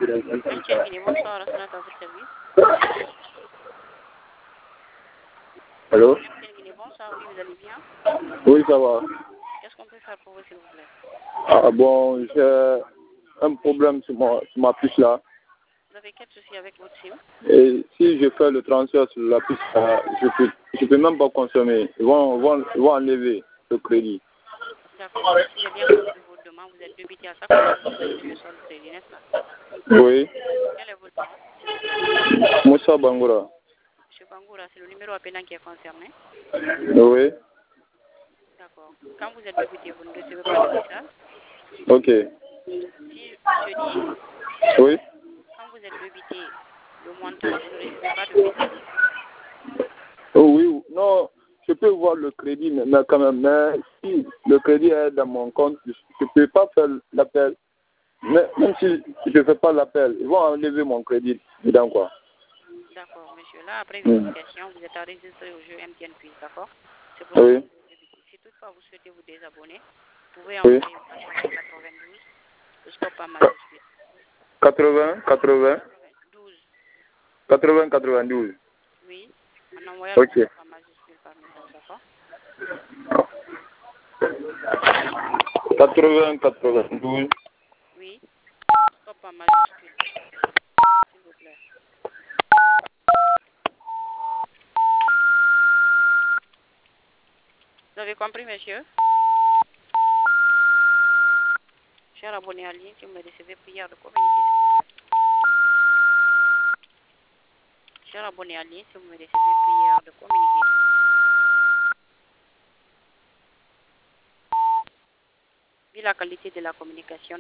Bonsoir, à votre service. Allô? Bonsoir, oui, vous allez bien? Oui, ça va. Qu'est-ce qu'on peut faire pour vous, s'il vous plaît? Ah bon, j'ai un problème sur ma puce là. Vous avez quel souci avec votre SIM? Et si je fais le transfert sur la puce là, je peux même pas consommer. Ils vont enlever le crédit. D'accord. Si j'ai bien compris votre demande, vous êtes débité à ça pour le solde crédit, n'est-ce pas? Oui. Quel est votre nom, s'il vous plaît? Moussa Bangoura. Monsieur Bangoura, c'est le numéro appelant qui est concerné? Oui. D'accord. Quand vous êtes débité, vous ne recevez pas de message? Ok. Si je dis, Oui. quand vous êtes débité, le montant, vous ne recevez pas de message? Oh, oui. Non, je peux voir le crédit, mais quand même, mais si le crédit est dans mon compte, je ne peux pas faire l'appel. Mais même si je ne fais pas l'appel, ils vont enlever mon crédit dedans, quoi. D'accord, monsieur. Là, après vérification, vous êtes enregistré au jeu MTN Quiz, d'accord? C'est pour ça que Oui. vous êtes débité. Si toutefois vous souhaitez vous désabonner, vous pouvez Oui. envoyer un message au 92, le stop en majuscule. 80, 80, 12, 80, 92. oui, en envoyant Ok. le stop en majuscule par message, d'accord? 80, 92. Oui, stop en majuscule, s'il vous plaît. Vous avez compris, monsieur? Cher abonné en ligne, si vous me recevez, prière de communiquer, s'il vous plaît. Cher abonné en ligne, si vous me recevez, prière de communiquer. Vu la qualité de la communication,